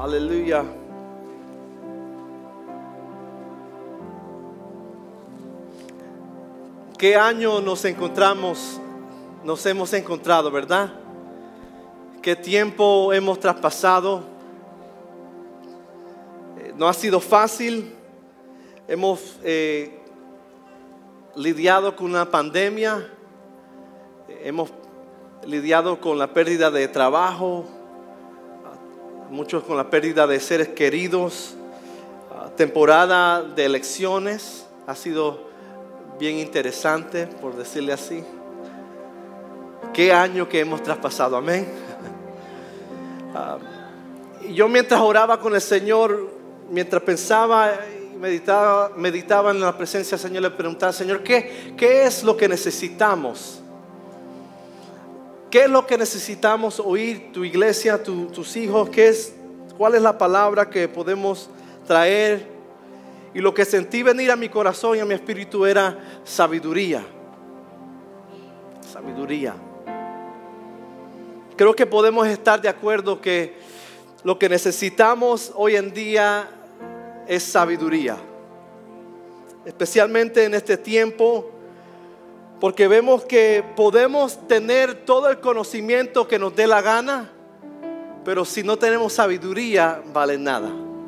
Aleluya. ¿Qué año nos hemos encontrado, verdad? ¿Qué tiempo hemos traspasado? No ha sido fácil. Hemos lidiado con una pandemia. Hemos lidiado con la pérdida de trabajo. Muchos con la pérdida de seres queridos. Temporada de elecciones. Ha sido bien interesante, por decirle así. Qué año que hemos traspasado, amén. Yo mientras oraba con el Señor, mientras pensaba y meditaba en la presencia del Señor, le preguntaba al Señor, ¿qué es lo que necesitamos? ¿Qué es lo que necesitamos oír tu iglesia, tus hijos? ¿Cuál es la palabra que podemos traer? Y lo que sentí venir a mi corazón y a mi espíritu era sabiduría. Sabiduría. Creo que podemos estar de acuerdo que lo que necesitamos hoy en día es sabiduría. Especialmente en este tiempo, porque vemos que podemos tener todo el conocimiento que nos dé la gana, pero si no tenemos sabiduría, vale nada.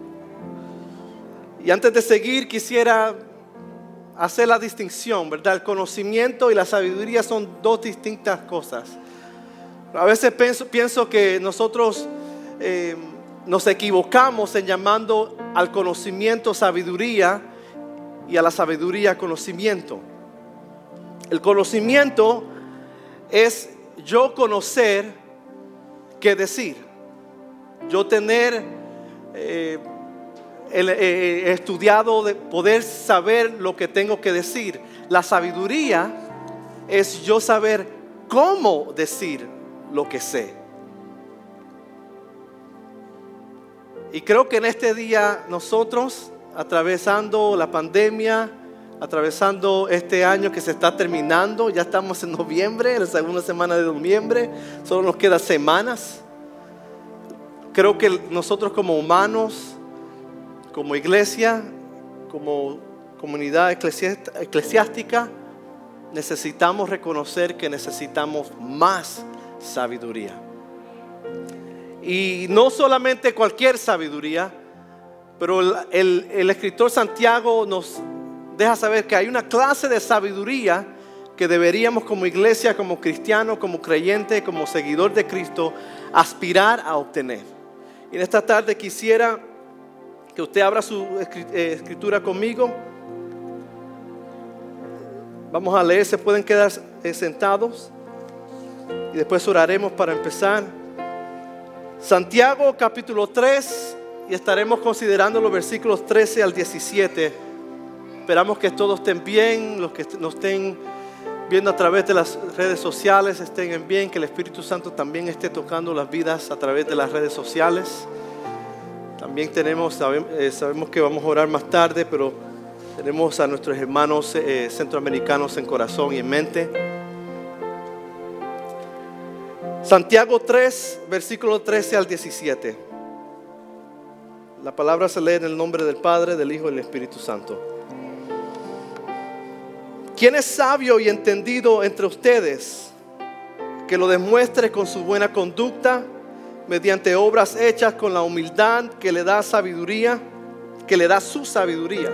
Y antes de seguir, quisiera hacer la distinción, ¿verdad? El conocimiento y la sabiduría son dos distintas cosas. A veces pienso que nosotros nos equivocamos en llamando al conocimiento sabiduría y a la sabiduría conocimiento. El conocimiento es yo conocer qué decir. Yo tener estudiado, de poder saber lo que tengo que decir. La sabiduría es yo saber cómo decir lo que sé. Y creo que en este día nosotros, atravesando la pandemia, atravesando este año que se está terminando, ya estamos en noviembre, en la segunda semana de noviembre, solo nos quedan semanas. Creo que nosotros como humanos, como iglesia, como comunidad eclesiástica, necesitamos reconocer que necesitamos más sabiduría. Y no solamente cualquier sabiduría, pero el escritor Santiago nos deja saber que hay una clase de sabiduría que deberíamos como iglesia, como cristiano, como creyente, como seguidor de Cristo, aspirar a obtener. Y en esta tarde quisiera que usted abra su escritura conmigo. Vamos a leer, se pueden quedar sentados y después oraremos para empezar. Santiago capítulo 3 y estaremos considerando los versículos 13 al 17. Esperamos que todos estén bien, los que nos estén viendo a través de las redes sociales estén bien, que el Espíritu Santo también esté tocando las vidas a través de las redes sociales. También sabemos que vamos a orar más tarde, pero tenemos a nuestros hermanos centroamericanos en corazón y en mente. Santiago 3, versículo 13 al 17. La palabra se lee en el nombre del Padre, del Hijo y del Espíritu Santo. ¿Quién es sabio y entendido entre ustedes? Que lo demuestre con su buena conducta, mediante obras hechas con la humildad que le da sabiduría, que le da su sabiduría.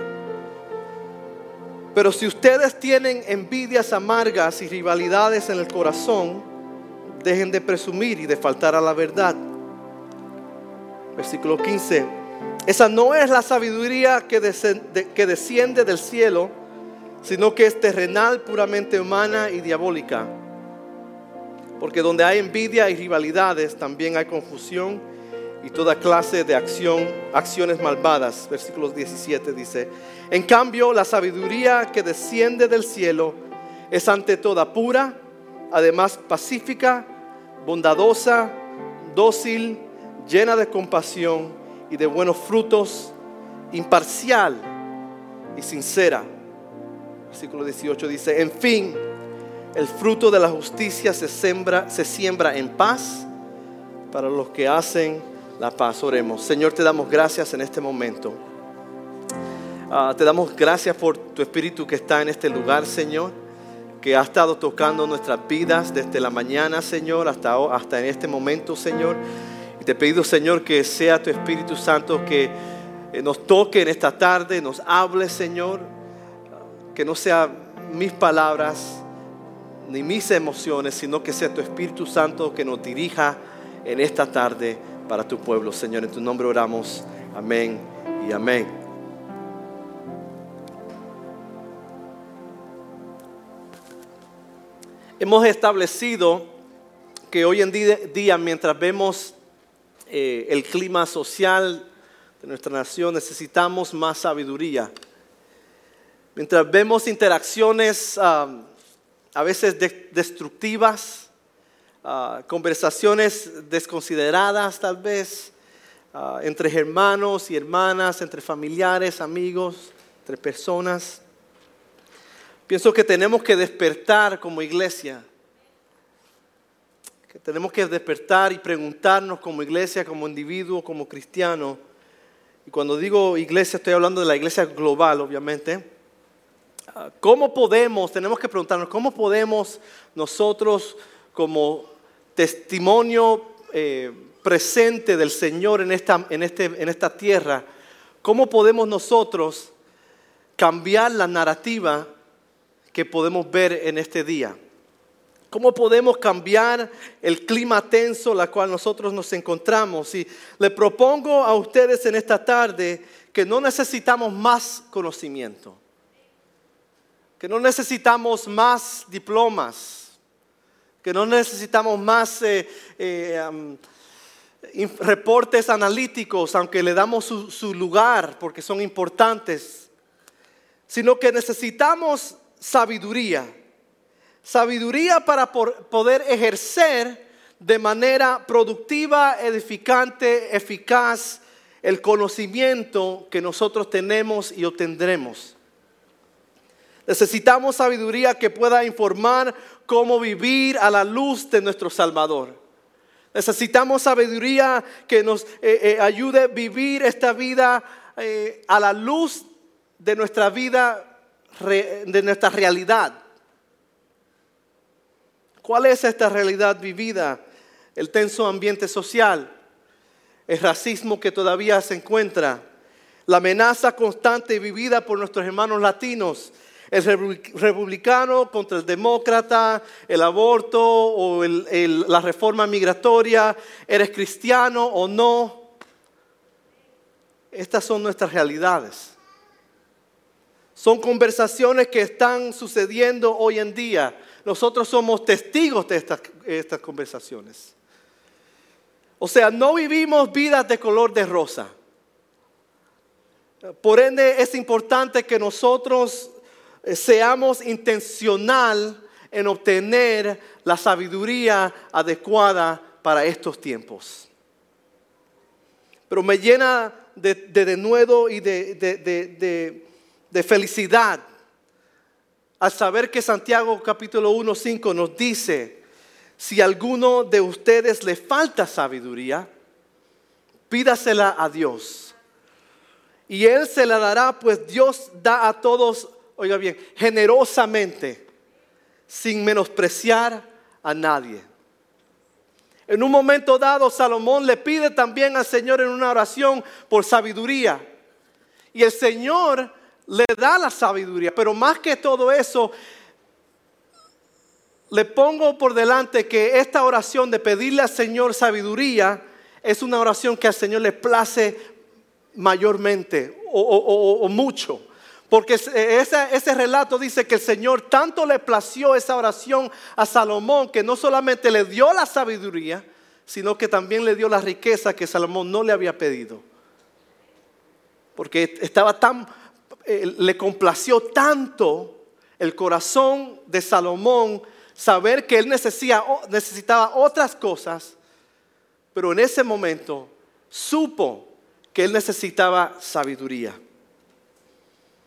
Pero si ustedes tienen envidias amargas y rivalidades en el corazón, dejen de presumir y de faltar a la verdad. Versículo 15. Esa no es la sabiduría que desciende del cielo, sino que es terrenal, puramente humana y diabólica. Porque donde hay envidia y rivalidades, también hay confusión y toda clase de acciones malvadas. Versículo 17 dice: en cambio, la sabiduría que desciende del cielo es ante toda pura, además pacífica, bondadosa, dócil, llena de compasión y de buenos frutos, imparcial y sincera. Versículo 18 dice: en fin, el fruto de la justicia se siembra en paz para los que hacen la paz. Oremos. Señor, te damos gracias en este momento. Te damos gracias por tu Espíritu que está en este lugar, Señor, que ha estado tocando nuestras vidas desde la mañana, Señor, hasta en este momento, Señor. Y te pido, Señor, que sea tu Espíritu Santo que nos toque en esta tarde, nos hable, Señor, que no sea mis palabras ni mis emociones, sino que sea tu Espíritu Santo que nos dirija en esta tarde para tu pueblo, Señor. En tu nombre oramos. Amén y amén. Hemos establecido que hoy en día, mientras vemos el clima social de nuestra nación, necesitamos más sabiduría. Mientras vemos interacciones a veces destructivas, conversaciones desconsideradas tal vez, entre hermanos y hermanas, entre familiares, amigos, entre personas. Pienso que tenemos que despertar como iglesia, que tenemos que despertar y preguntarnos como iglesia, como individuo, como cristiano. Y cuando digo iglesia estoy hablando de la iglesia global, obviamente. Tenemos que preguntarnos, ¿cómo podemos nosotros como testimonio presente del Señor en esta tierra, cómo podemos nosotros cambiar la narrativa que podemos ver en este día? ¿Cómo podemos cambiar el clima tenso en el cual nosotros nos encontramos? Y le propongo a ustedes en esta tarde que no necesitamos más conocimiento, que no necesitamos más diplomas, que no necesitamos más reportes analíticos, aunque le damos su lugar porque son importantes, sino que necesitamos sabiduría para poder ejercer de manera productiva, edificante, eficaz el conocimiento que nosotros tenemos y obtendremos. Necesitamos sabiduría que pueda informar cómo vivir a la luz de nuestro Salvador. Necesitamos sabiduría que nos ayude a vivir esta vida a la luz de nuestra vida, de nuestra realidad. ¿Cuál es esta realidad vivida? El tenso ambiente social, el racismo que todavía se encuentra, la amenaza constante vivida por nuestros hermanos latinos, el republicano contra el demócrata, el aborto o la reforma migratoria, eres cristiano o no. Estas son nuestras realidades. Son conversaciones que están sucediendo hoy en día. Nosotros somos testigos de estas conversaciones. O sea, no vivimos vidas de color de rosa. Por ende, es importante que nosotros seamos intencional en obtener la sabiduría adecuada para estos tiempos. Pero me llena de denuedo y de felicidad al saber que Santiago capítulo 1:5 nos dice: si a alguno de ustedes le falta sabiduría, pídasela a Dios y Él se la dará, pues Dios da a todos, oiga bien, generosamente, sin menospreciar a nadie. En un momento dado, Salomón le pide también al Señor en una oración por sabiduría. Y el Señor le da la sabiduría. Pero más que todo eso, le pongo por delante que esta oración de pedirle al Señor sabiduría es una oración que al Señor le place mayormente o mucho. Porque ese relato dice que el Señor tanto le plació esa oración a Salomón que no solamente le dio la sabiduría, sino que también le dio la riqueza que Salomón no le había pedido. Porque le complació tanto el corazón de Salomón saber que él necesitaba otras cosas, pero en ese momento supo que él necesitaba sabiduría.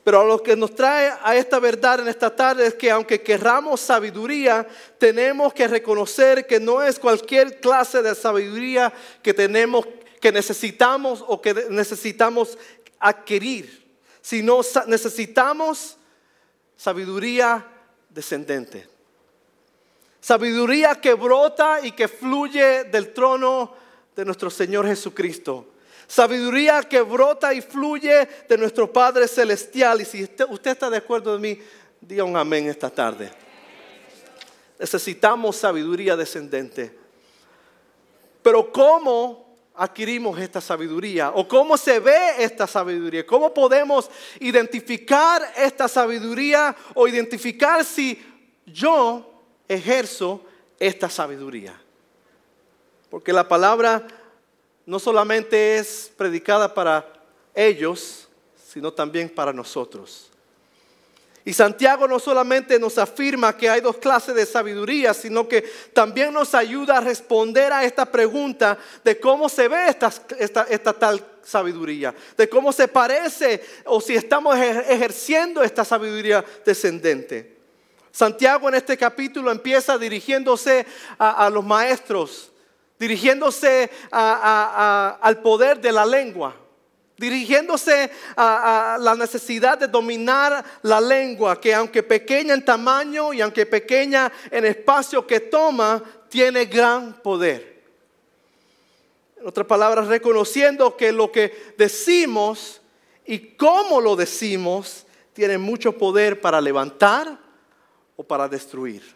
Pero lo que nos trae a esta verdad en esta tarde es que aunque querramos sabiduría, tenemos que reconocer que no es cualquier clase de sabiduría que necesitamos o que necesitamos adquirir, sino necesitamos sabiduría descendente. Sabiduría que brota y que fluye del trono de nuestro Señor Jesucristo. Sabiduría que brota y fluye de nuestro Padre Celestial. Y si usted está de acuerdo de mí, diga un amén esta tarde. Necesitamos sabiduría descendente. Pero ¿cómo adquirimos esta sabiduría? ¿O cómo se ve esta sabiduría? ¿Cómo podemos identificar esta sabiduría o identificar si yo ejerzo esta sabiduría? Porque la palabra no solamente es predicada para ellos, sino también para nosotros. Y Santiago no solamente nos afirma que hay dos clases de sabiduría, sino que también nos ayuda a responder a esta pregunta de cómo se ve esta tal sabiduría, de cómo se parece o si estamos ejerciendo esta sabiduría descendente. Santiago en este capítulo empieza dirigiéndose a los maestros, dirigiéndose al poder de la lengua, dirigiéndose a la necesidad de dominar la lengua, que aunque pequeña en tamaño y aunque pequeña en espacio que toma, tiene gran poder. En otras palabras, reconociendo que lo que decimos y cómo lo decimos tiene mucho poder para levantar o para destruir.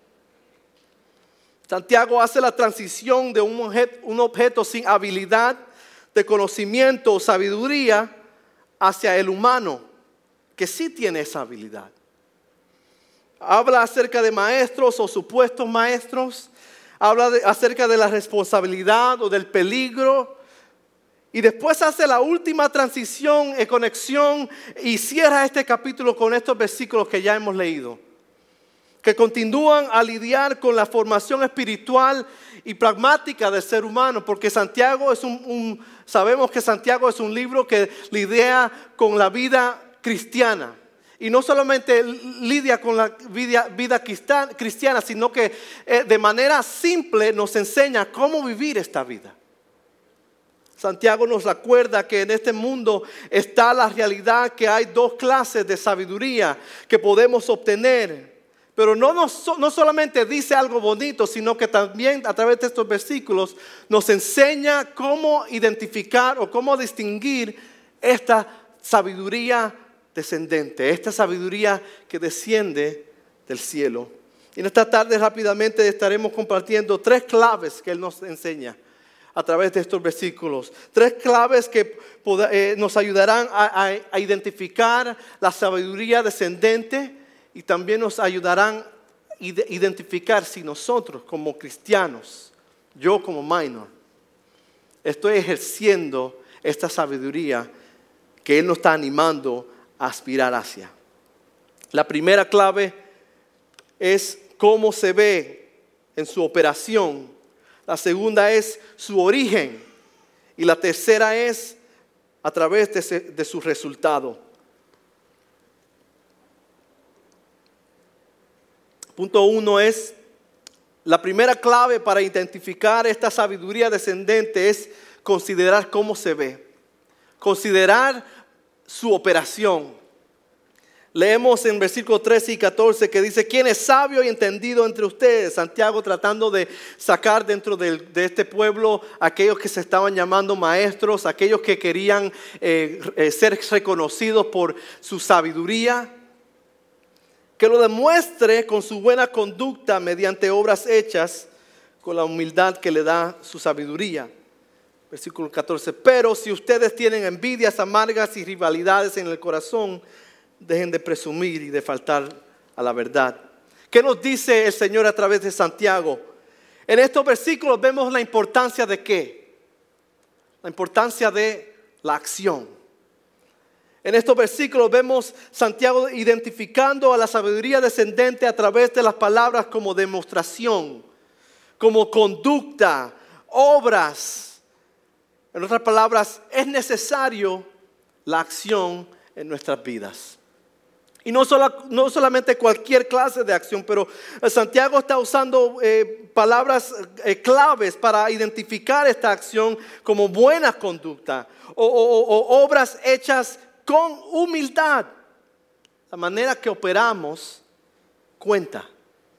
Santiago hace la transición de un objeto sin habilidad de conocimiento o sabiduría hacia el humano, que sí tiene esa habilidad. Habla acerca de maestros o supuestos maestros, habla acerca de la responsabilidad o del peligro, y después hace la última transición en conexión y cierra este capítulo con estos versículos que ya hemos leído, que continúan a lidiar con la formación espiritual y pragmática del ser humano, porque Santiago sabemos que Santiago es un libro que lidia con la vida cristiana. Y no solamente lidia con la vida cristiana, sino que de manera simple nos enseña cómo vivir esta vida. Santiago nos recuerda que en este mundo está la realidad que hay dos clases de sabiduría que podemos obtener. Pero no solamente dice algo bonito, sino que también a través de estos versículos nos enseña cómo identificar o cómo distinguir esta sabiduría descendente, esta sabiduría que desciende del cielo. Y en esta tarde rápidamente estaremos compartiendo 3 claves que Él nos enseña a través de estos versículos. 3 claves que nos ayudarán a identificar la sabiduría descendente. Y también nos ayudarán a identificar si nosotros como cristianos, yo como minor, estoy ejerciendo esta sabiduría que Él nos está animando a aspirar hacia. La primera clave es cómo se ve en su operación. La segunda es su origen. Y la tercera es a través de su resultado. Punto 1 es, la primera clave para identificar esta sabiduría descendente es considerar cómo se ve. Considerar su operación. Leemos en versículos 13 y 14 que dice: ¿quién es sabio y entendido entre ustedes? Santiago tratando de sacar dentro de este pueblo aquellos que se estaban llamando maestros, aquellos que querían ser reconocidos por su sabiduría. Que lo demuestre con su buena conducta mediante obras hechas con la humildad que le da su sabiduría. Versículo 14. Pero si ustedes tienen envidias amargas y rivalidades en el corazón, dejen de presumir y de faltar a la verdad. ¿Qué nos dice el Señor a través de Santiago? En estos versículos vemos la importancia de ¿qué? La importancia de la acción. En estos versículos vemos Santiago identificando a la sabiduría descendente a través de las palabras como demostración, como conducta, obras. En otras palabras, es necesario la acción en nuestras vidas. Y no solamente cualquier clase de acción, pero Santiago está usando palabras claves para identificar esta acción como buena conducta o obras hechas con humildad. La manera que operamos cuenta.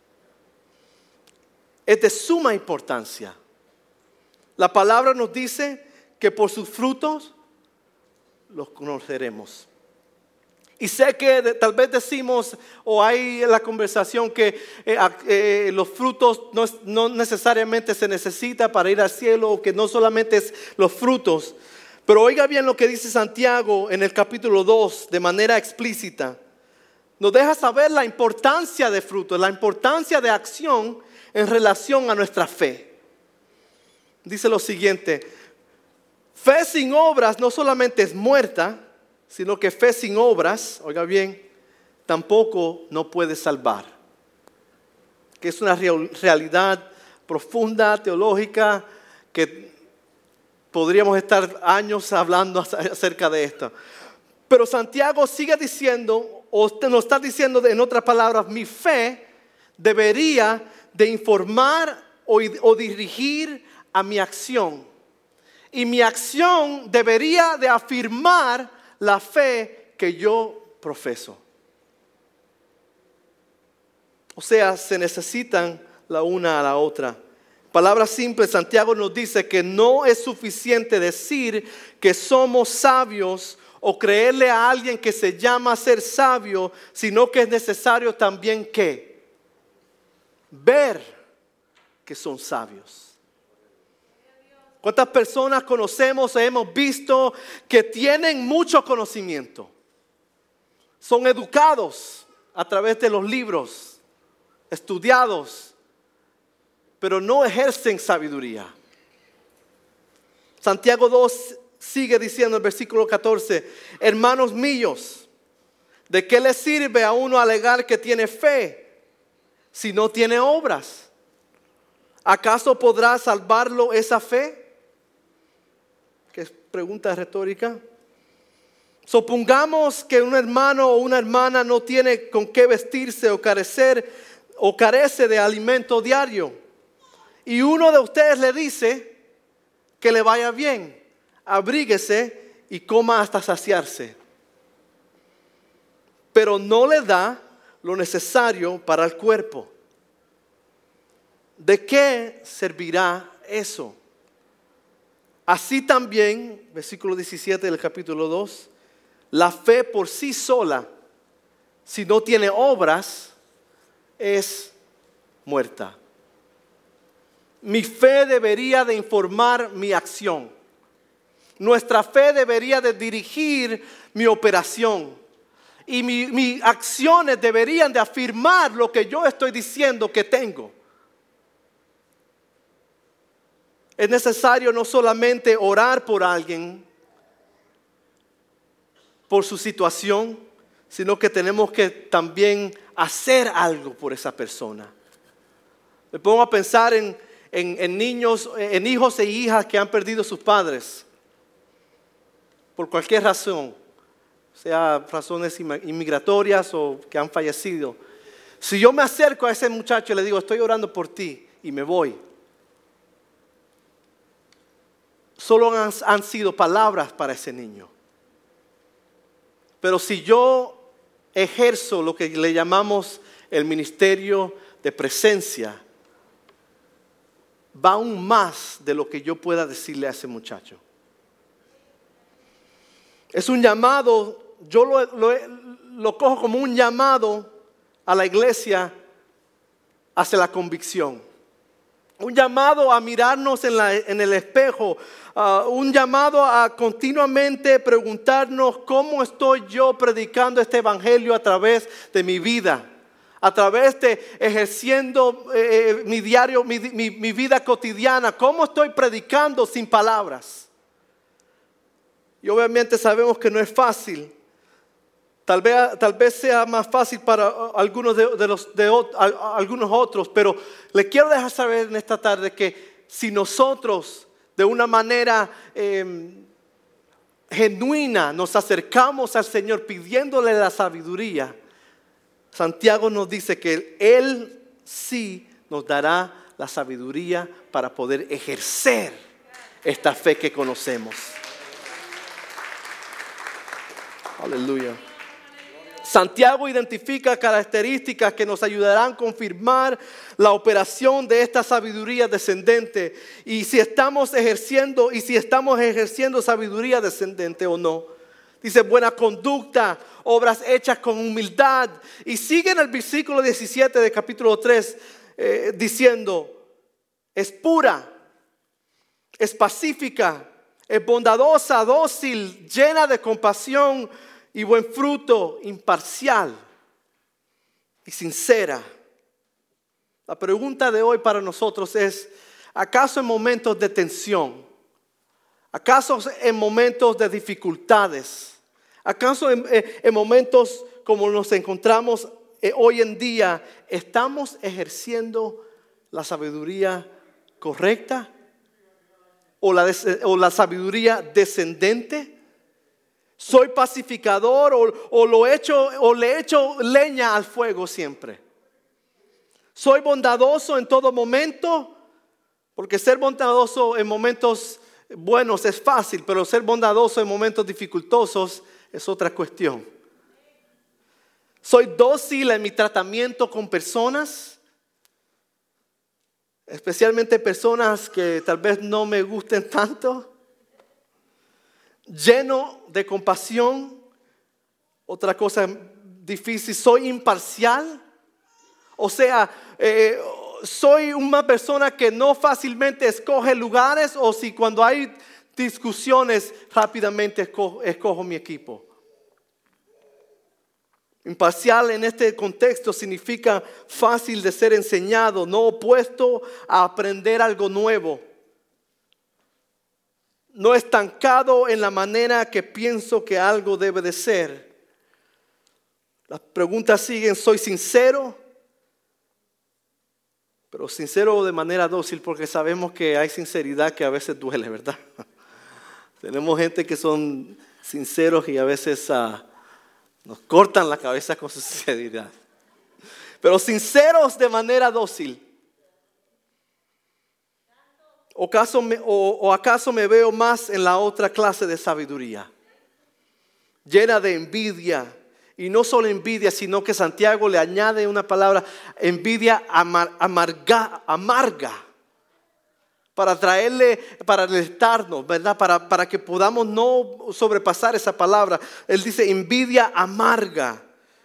Es de suma importancia. La palabra nos dice que por sus frutos los conoceremos. Y sé que tal vez decimos o hay en la conversación que los frutos no necesariamente se necesita para ir al cielo, o que no solamente es los frutos. Pero oiga bien lo que dice Santiago en el capítulo 2 de manera explícita. Nos deja saber la importancia de frutos, la importancia de acción en relación a nuestra fe. Dice lo siguiente: fe sin obras no solamente es muerta, sino que fe sin obras, oiga bien, tampoco no puede salvar. Que es una realidad profunda, teológica, que podríamos estar años hablando acerca de esto. Pero Santiago sigue diciendo, o nos está diciendo en otras palabras, mi fe debería de informar o dirigir a mi acción. Y mi acción debería de afirmar la fe que yo profeso. O sea, se necesitan la una a la otra. Palabras simples, Santiago nos dice que no es suficiente decir que somos sabios o creerle a alguien que se llama ser sabio, sino que es necesario también que ver que son sabios. ¿Cuántas personas conocemos o hemos visto que tienen mucho conocimiento? Son educados a través de los libros, estudiados, pero no ejercen sabiduría. Santiago 2 sigue diciendo en el versículo 14: hermanos míos, ¿de qué le sirve a uno alegar que tiene fe si no tiene obras? ¿Acaso podrá salvarlo esa fe? ¿Qué pregunta retórica? Supongamos que un hermano o una hermana no tiene con qué vestirse o carece de alimento diario, y uno de ustedes le dice que le vaya bien, abríguese y coma hasta saciarse, pero no le da lo necesario para el cuerpo. ¿De qué servirá eso? Así también, versículo 17 del capítulo 2, la fe por sí sola, si no tiene obras, es muerta. Mi fe debería de informar mi acción. Nuestra fe debería de dirigir mi operación. Y mis acciones deberían de afirmar lo que yo estoy diciendo que tengo. Es necesario no solamente orar por alguien, por su situación, sino que tenemos que también hacer algo por esa persona. Me pongo a pensar en niños, en hijos e hijas que han perdido sus padres por cualquier razón, sea razones inmigratorias o que han fallecido. Si yo me acerco a ese muchacho y le digo, estoy orando por ti, y me voy, solo han sido palabras para ese niño. Pero si yo ejerzo lo que le llamamos el ministerio de presencia, va aún más de lo que yo pueda decirle a ese muchacho. Es un llamado, yo lo cojo como un llamado a la iglesia hacia la convicción. Un llamado a mirarnos en el espejo, un llamado a continuamente preguntarnos cómo estoy yo predicando este evangelio a través de mi vida, a través de ejerciendo mi diario, mi vida cotidiana, cómo estoy predicando sin palabras. Y obviamente sabemos que no es fácil. Tal vez sea más fácil para algunos algunos otros, pero le quiero dejar saber en esta tarde que si nosotros de una manera genuina nos acercamos al Señor pidiéndole la sabiduría, Santiago nos dice que Él sí nos dará la sabiduría para poder ejercer esta fe que conocemos. Aleluya. Santiago identifica características que nos ayudarán a confirmar la operación de esta sabiduría descendente y si estamos ejerciendo sabiduría descendente o no. Dice buena conducta, obras hechas con humildad. Y sigue en el versículo 17 del capítulo 3 diciendo, es pura, es pacífica, es bondadosa, dócil, llena de compasión y buen fruto, imparcial y sincera. La pregunta de hoy para nosotros es, ¿acaso en momentos de tensión? ¿Acaso en momentos de dificultades? ¿Acaso en momentos como nos encontramos hoy en día, estamos ejerciendo la sabiduría correcta? ¿O la sabiduría descendente? ¿Soy pacificador o le echo leña al fuego siempre? ¿Soy bondadoso en todo momento? Porque ser bondadoso en momentos buenos es fácil, pero ser bondadoso en momentos dificultosos es otra cuestión. ¿Soy dócil en mi tratamiento con personas? Especialmente personas que tal vez no me gusten tanto. Lleno de compasión. Otra cosa difícil, ¿soy imparcial? O sea, soy una persona que no fácilmente escoge lugares, o si cuando hay discusiones rápidamente escojo mi equipo. Imparcial en este contexto significa fácil de ser enseñado, no opuesto a aprender algo nuevo. No estancado en la manera que pienso que algo debe de ser. Las preguntas siguen, ¿soy sincero? Pero sincero de manera dócil, porque sabemos que hay sinceridad que a veces duele, ¿verdad? Tenemos gente que son sinceros y a veces nos cortan la cabeza con su sinceridad. Pero sinceros de manera dócil. ¿O acaso me veo más en la otra clase de sabiduría? Llena de envidia. Y no solo envidia, sino que Santiago le añade una palabra, envidia amarga. Para alertarnos, ¿verdad? Para que podamos no sobrepasar esa palabra. Él dice envidia amarga.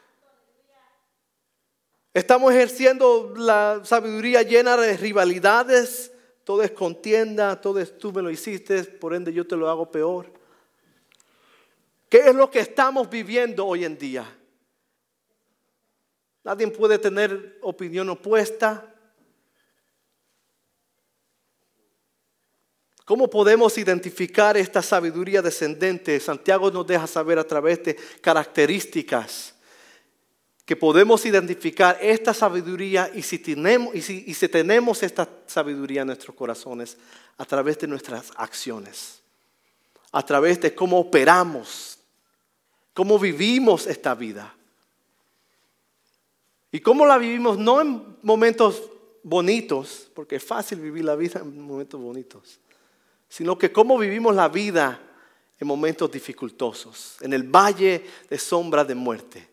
Estamos ejerciendo la sabiduría llena de rivalidades. Todo es contienda, todo es tú me lo hiciste, por ende yo te lo hago peor. ¿Qué es lo que estamos viviendo hoy en día? Nadie puede tener opinión opuesta. ¿Cómo podemos identificar esta sabiduría descendente? Santiago nos deja saber a través de características que podemos identificar esta sabiduría y si tenemos esta sabiduría en nuestros corazones a través de nuestras acciones, a través de cómo operamos, cómo vivimos esta vida. Y cómo la vivimos no en momentos bonitos, porque es fácil vivir la vida en momentos bonitos, sino que cómo vivimos la vida en momentos dificultosos, en el valle de sombra de muerte.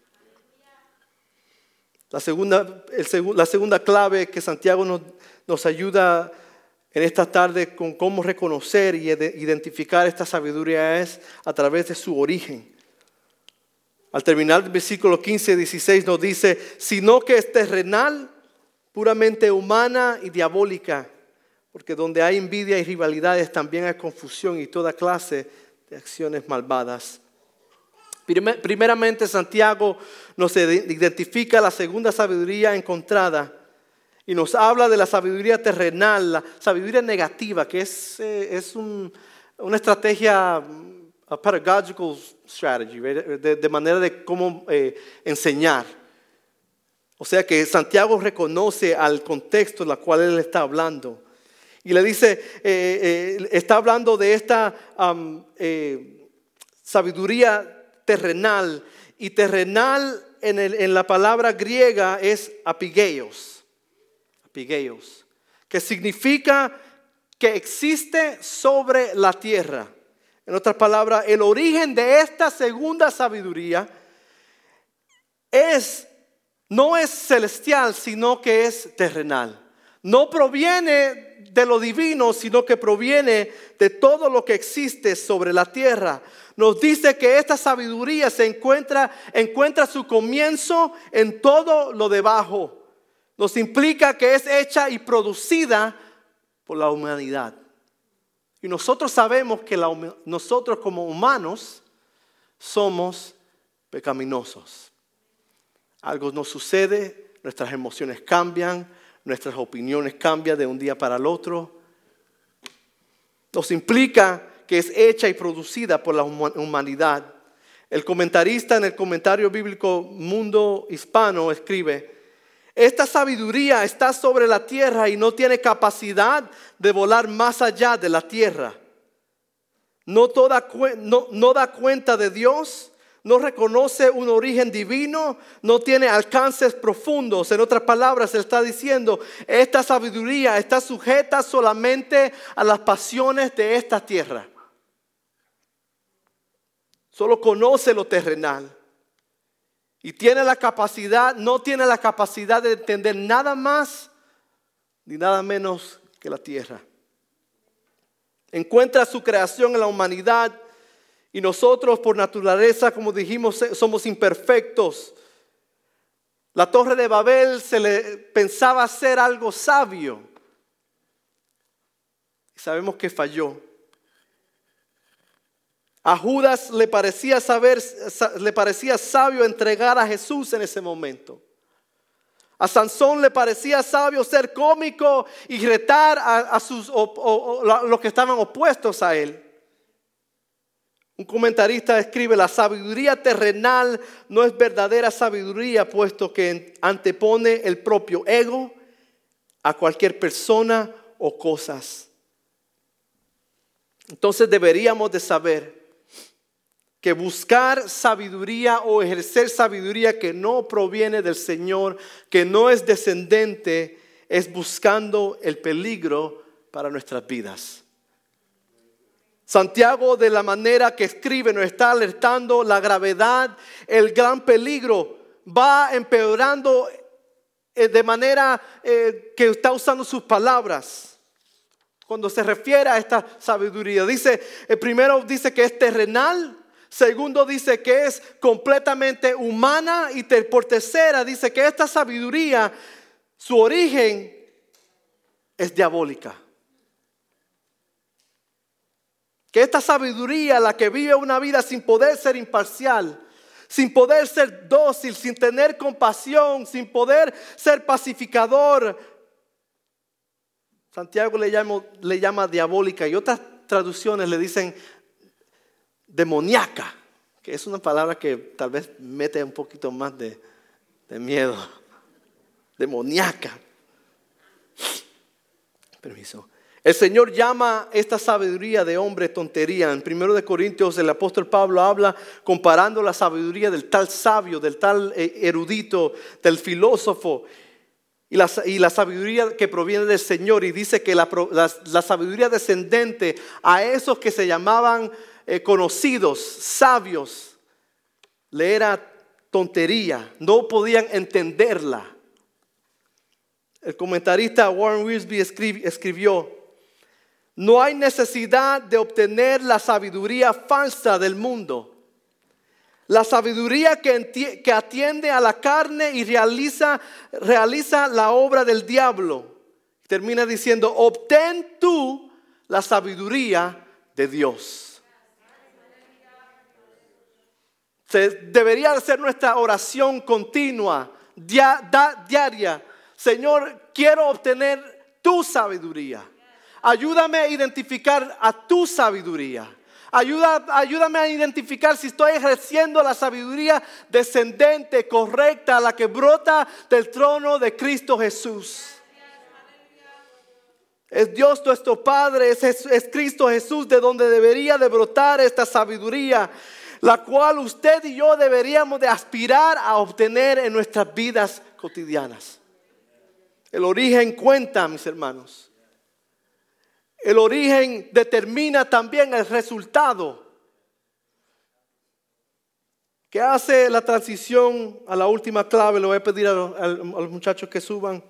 La segunda clave que Santiago nos ayuda en esta tarde con cómo reconocer y identificar esta sabiduría es a través de su origen. Al terminar el versículo 15-16 nos dice, sino que es terrenal, puramente humana y diabólica, porque donde hay envidia y rivalidades también hay confusión y toda clase de acciones malvadas. Primeramente Santiago nos identifica la segunda sabiduría encontrada y nos habla de la sabiduría terrenal, la sabiduría negativa, que es una estrategia, a pedagogical strategy, de manera de cómo enseñar. O sea que Santiago reconoce al contexto en el cual él está hablando. Y le dice, está hablando de esta sabiduría terrenal. Y terrenal en la palabra griega es apigeios, que significa que existe sobre la tierra. En otras palabras, el origen de esta segunda sabiduría no es celestial, sino que es terrenal. No proviene de lo divino, sino que proviene de todo lo que existe sobre la tierra. Nos dice que esta sabiduría encuentra su comienzo en todo lo debajo. Nos implica que es hecha y producida por la humanidad. Y nosotros sabemos que nosotros como humanos somos pecaminosos. Algo nos sucede, nuestras emociones cambian, nuestras opiniones cambian de un día para el otro. Nos implica que es hecha y producida por la humanidad. El comentarista en el comentario bíblico Mundo Hispano escribe: esta sabiduría está sobre la tierra y no tiene capacidad de volar más allá de la tierra. No da cuenta de Dios, no reconoce un origen divino, no tiene alcances profundos. En otras palabras, él está diciendo, esta sabiduría está sujeta solamente a las pasiones de esta tierra. Solo conoce lo terrenal. Y no tiene la capacidad de entender nada más ni nada menos que la tierra. Encuentra su creación en la humanidad y nosotros por naturaleza, como dijimos, somos imperfectos. La Torre de Babel se le pensaba ser algo sabio. Y sabemos que falló. A Judas le parecía sabio entregar a Jesús en ese momento. A Sansón le parecía sabio ser cómico y retar a los que estaban opuestos a él. Un comentarista escribe: la sabiduría terrenal no es verdadera sabiduría, puesto que antepone el propio ego a cualquier persona o cosas. Entonces deberíamos de saber que buscar sabiduría o ejercer sabiduría que no proviene del Señor, que no es descendente, es buscando el peligro para nuestras vidas. Santiago, de la manera que escribe, nos está alertando la gravedad, el gran peligro. Va empeorando de manera que está usando sus palabras cuando se refiere a esta sabiduría. Primero dice que es terrenal. Segundo dice que es completamente humana. Y por tercera dice que esta sabiduría, su origen es diabólica. Que esta sabiduría, la que vive una vida sin poder ser imparcial, sin poder ser dócil, sin tener compasión, sin poder ser pacificador, Santiago le llama diabólica, y otras traducciones le dicen demoníaca, que es una palabra que tal vez mete un poquito más de miedo. Demoníaca. Permiso. El Señor llama esta sabiduría de hombre tontería. En 1 Corintios el apóstol Pablo habla comparando la sabiduría del tal sabio, del tal erudito, del filósofo y la sabiduría que proviene del Señor. Y dice que la sabiduría descendente a esos que se llamaban conocidos, sabios, le era tontería, no podían entenderla. El comentarista Warren Wiersbe escribió: no hay necesidad de obtener la sabiduría falsa del mundo. La sabiduría que atiende a la carne y realiza la obra del diablo. Termina diciendo: obtén tú la sabiduría de Dios. Debería ser nuestra oración continua, diaria. Señor, quiero obtener tu sabiduría. Ayúdame a identificar a tu sabiduría. Ayúdame a identificar si estoy ejerciendo la sabiduría descendente, correcta, la que brota del trono de Cristo Jesús. Es Dios nuestro Padre, es Cristo Jesús de donde debería de brotar esta sabiduría. la cual usted y yo deberíamos de aspirar a obtener en nuestras vidas cotidianas. El origen cuenta, mis hermanos. El origen determina también el resultado. ¿Qué hace la transición a la última clave? Le voy a pedir a los muchachos que suban.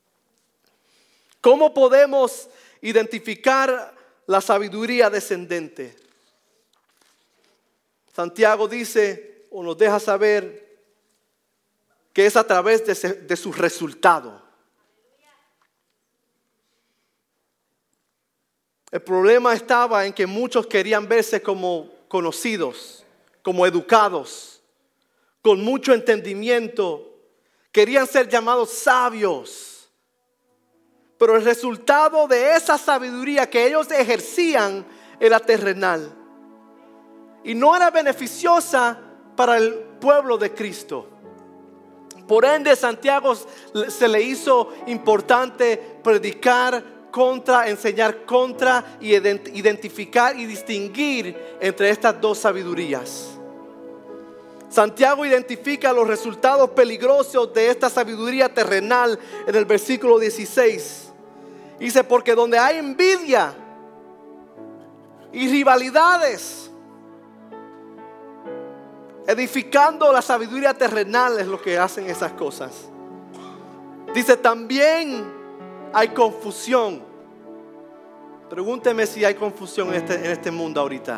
¿Cómo podemos identificar la sabiduría descendente? Santiago dice o nos deja saber que es a través de su resultado. El problema estaba en que muchos querían verse como conocidos, como educados, con mucho entendimiento. Querían ser llamados sabios. Pero el resultado de esa sabiduría que ellos ejercían era terrenal. Y no era beneficiosa para el pueblo de Cristo. Por ende, Santiago se le hizo importante predicar contra, enseñar contra y identificar y distinguir entre estas dos sabidurías. Santiago identifica los resultados peligrosos de esta sabiduría terrenal en el versículo 16. Dice, porque donde hay envidia y rivalidades, edificando la sabiduría terrenal es lo que hacen esas cosas. Dice, también hay confusión. Pregúnteme si hay confusión en este mundo ahorita.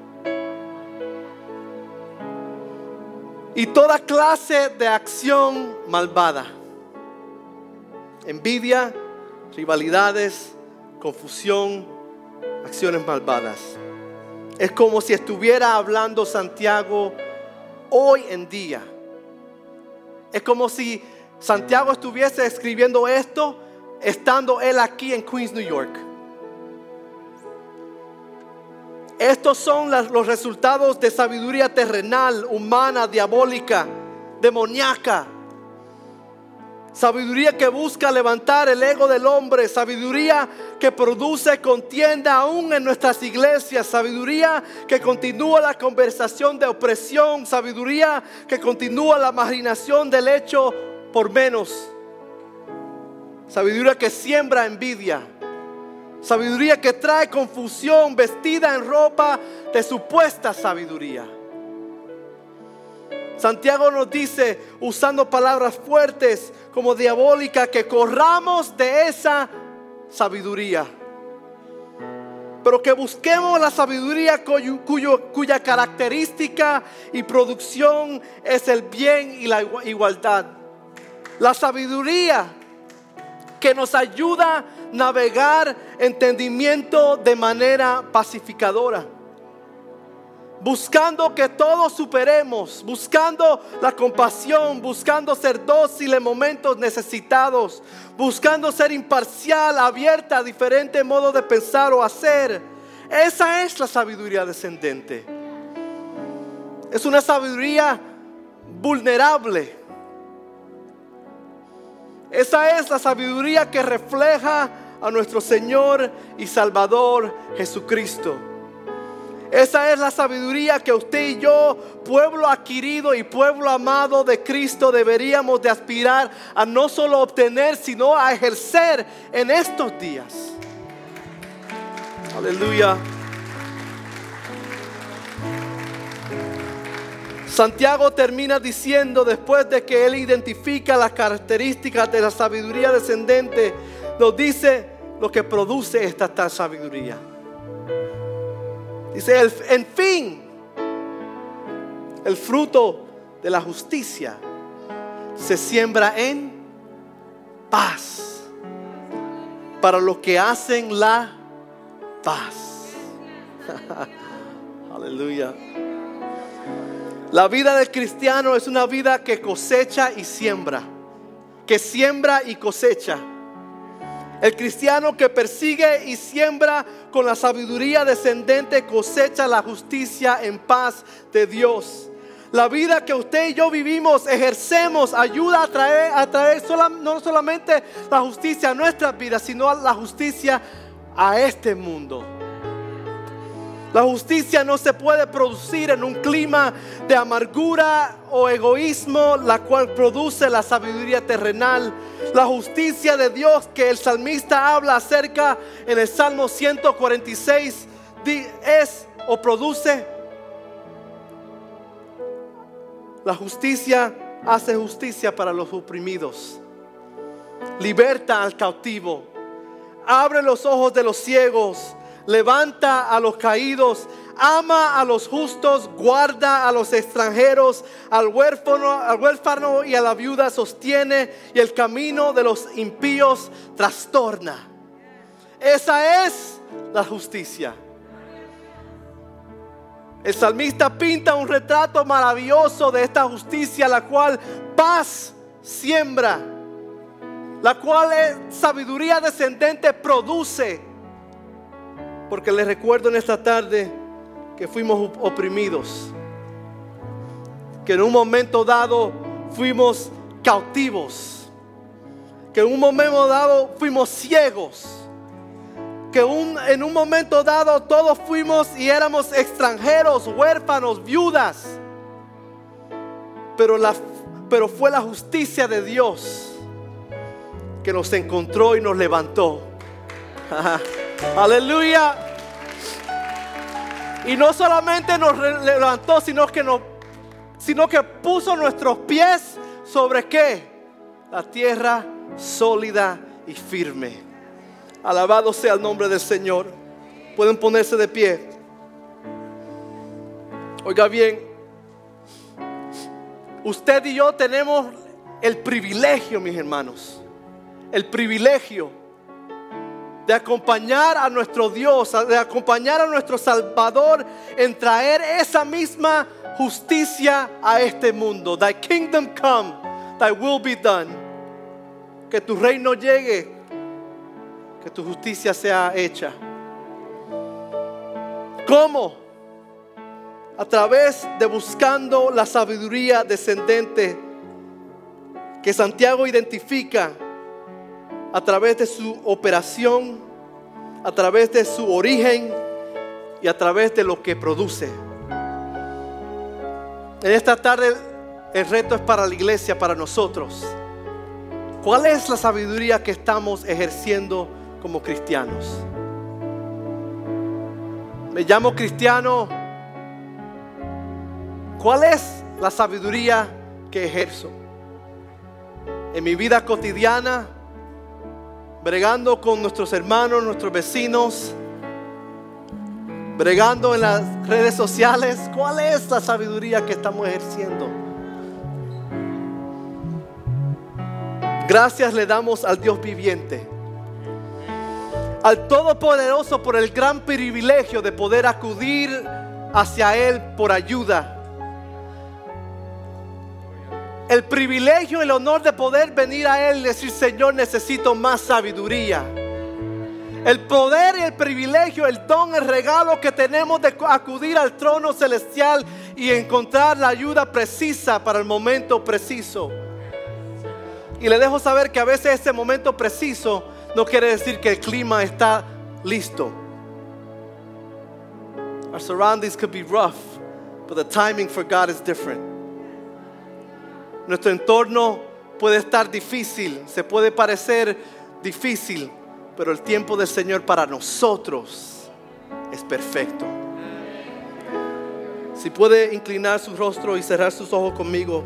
Y toda clase de acción malvada. Envidia, rivalidades, confusión, acciones malvadas. Es como si estuviera hablando Santiago hoy en día. Es como si Santiago estuviese escribiendo esto estando él aquí en Queens, New York. Estos son los resultados de sabiduría terrenal, humana, diabólica, demoníaca. Sabiduría que busca levantar el ego del hombre. Sabiduría que produce contienda aún en nuestras iglesias. Sabiduría que continúa la conversación de opresión. Sabiduría que continúa la marginación del hecho por menos. Sabiduría que siembra envidia. Sabiduría que trae confusión vestida en ropa de supuesta sabiduría. Santiago nos dice, usando palabras fuertes como diabólica, que corramos de esa sabiduría. Pero que busquemos la sabiduría cuya característica y producción es el bien y la igualdad. La sabiduría que nos ayuda a navegar entendimiento de manera pacificadora. Buscando que todos superemos, buscando la compasión, buscando ser dócil en momentos necesitados, buscando ser imparcial, abierta a diferentes modos de pensar o hacer. Esa es la sabiduría descendente. Es una sabiduría vulnerable. Esa es la sabiduría que refleja a nuestro Señor y Salvador Jesucristo. Esa es la sabiduría que usted y yo, pueblo adquirido y pueblo amado de Cristo, deberíamos de aspirar a no solo obtener, sino a ejercer en estos días. Aleluya. Santiago termina diciendo, después de que él identifica las características de la sabiduría descendente, nos dice lo que produce esta tal sabiduría. Dice, en fin, el fruto de la justicia se siembra en paz para los que hacen la paz. Aleluya. La vida del cristiano es una vida que cosecha y siembra, que siembra y cosecha. El cristiano que persigue y siembra con la sabiduría descendente cosecha la justicia en paz de Dios. La vida que usted y yo vivimos, ejercemos, ayuda a traer no solamente la justicia a nuestras vidas, sino la justicia a este mundo. La justicia no se puede producir en un clima de amargura o egoísmo, la cual produce la sabiduría terrenal. La justicia de Dios que el salmista habla acerca en el Salmo 146 es o produce. La justicia hace justicia para los oprimidos, liberta al cautivo, abre los ojos de los ciegos, levanta a los caídos, ama a los justos, guarda a los extranjeros, al huérfano y a la viuda sostiene, y el camino de los impíos trastorna. Esa es la justicia. El salmista pinta un retrato maravilloso de esta justicia, la cual paz siembra, la cual sabiduría descendente produce. Porque les recuerdo en esta tarde que fuimos oprimidos, que en un momento dado fuimos cautivos, que en un momento dado fuimos ciegos, que en un momento dado todos fuimos y éramos extranjeros, huérfanos, viudas. Pero fue la justicia de Dios que nos encontró y nos levantó. Aleluya. Y no solamente nos levantó, sino que puso nuestros pies sobre ¿qué? La tierra sólida y firme. Alabado sea el nombre del Señor. Pueden ponerse de pie. Oiga bien, usted y yo tenemos el privilegio, mis hermanos, el privilegio de acompañar a nuestro Dios, de acompañar a nuestro Salvador en traer esa misma justicia a este mundo. Thy kingdom come, thy will be done. Que tu reino llegue, que tu justicia sea hecha. ¿Cómo? A través de buscando la sabiduría descendente que Santiago identifica a través de su operación, a través de su origen y a través de lo que produce. En esta tarde el reto es para la iglesia, para nosotros. ¿Cuál es la sabiduría que estamos ejerciendo como cristianos? Me llamo cristiano. ¿Cuál es la sabiduría que ejerzo? En mi vida cotidiana, bregando con nuestros hermanos, nuestros vecinos, bregando en las redes sociales. ¿Cuál es la sabiduría que estamos ejerciendo? Gracias le damos al Dios viviente, al Todopoderoso, por el gran privilegio de poder acudir hacia Él por ayuda. El privilegio y el honor de poder venir a Él y decir: Señor, necesito más sabiduría. El poder y el privilegio, el don, el regalo que tenemos de acudir al trono celestial y encontrar la ayuda precisa para el momento preciso. Y le dejo saber que a veces ese momento preciso no quiere decir que el clima está listo. Our surroundings could be rough, but the timing for God is different. Nuestro entorno puede estar difícil, se puede parecer difícil, pero el tiempo del Señor para nosotros es perfecto. Si puede inclinar su rostro y cerrar sus ojos conmigo.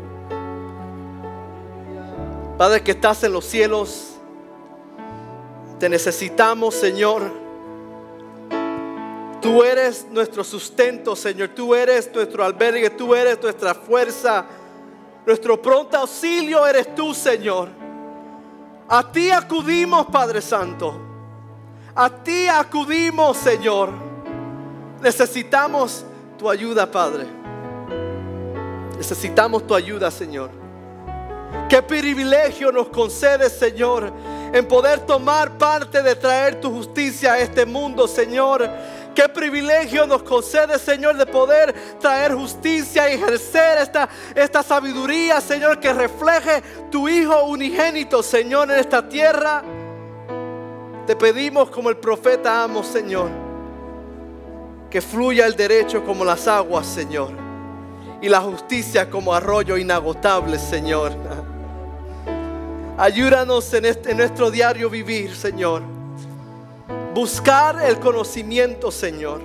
Padre que estás en los cielos, te necesitamos, Señor. Tú eres nuestro sustento, Señor. Tú eres nuestro albergue, tú eres nuestra fuerza. Nuestro pronto auxilio eres tú, Señor. A ti acudimos, Padre Santo. A ti acudimos, Señor. Necesitamos tu ayuda, Padre. Necesitamos tu ayuda, Señor. Qué privilegio nos concedes, Señor, en poder tomar parte de traer tu justicia a este mundo, Señor. Qué privilegio nos concede, Señor, de poder traer justicia y ejercer esta sabiduría, Señor, que refleje tu Hijo unigénito, Señor, en esta tierra. Te pedimos como el profeta Amos, Señor, Que fluya el derecho como las aguas, Señor, y la justicia como arroyo inagotable, Señor. Ayúdanos en nuestro diario vivir, Señor. Buscar el conocimiento, Señor.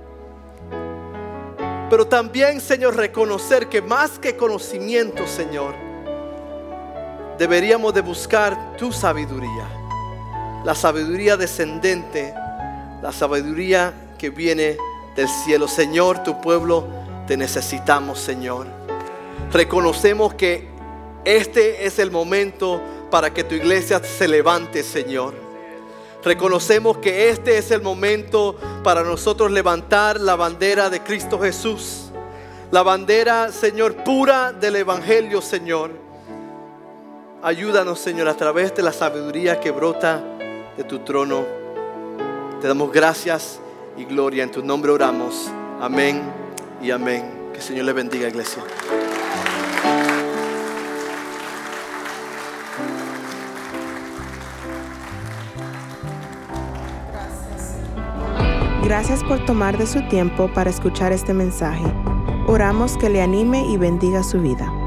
Pero también, Señor, reconocer que más que conocimiento, Señor, deberíamos de buscar tu sabiduría. La sabiduría descendente, la sabiduría que viene del cielo. Señor, tu pueblo te necesitamos, Señor. Reconocemos que este es el momento para que tu iglesia se levante, Señor. Reconocemos que este es el momento para nosotros levantar la bandera de Cristo Jesús. La bandera, Señor, pura del Evangelio, Señor. Ayúdanos, Señor, a través de la sabiduría que brota de tu trono. Te damos gracias y gloria. En tu nombre oramos. Amén y amén. Que el Señor le bendiga, iglesia. Gracias por tomar de su tiempo para escuchar este mensaje. Oramos que le anime y bendiga su vida.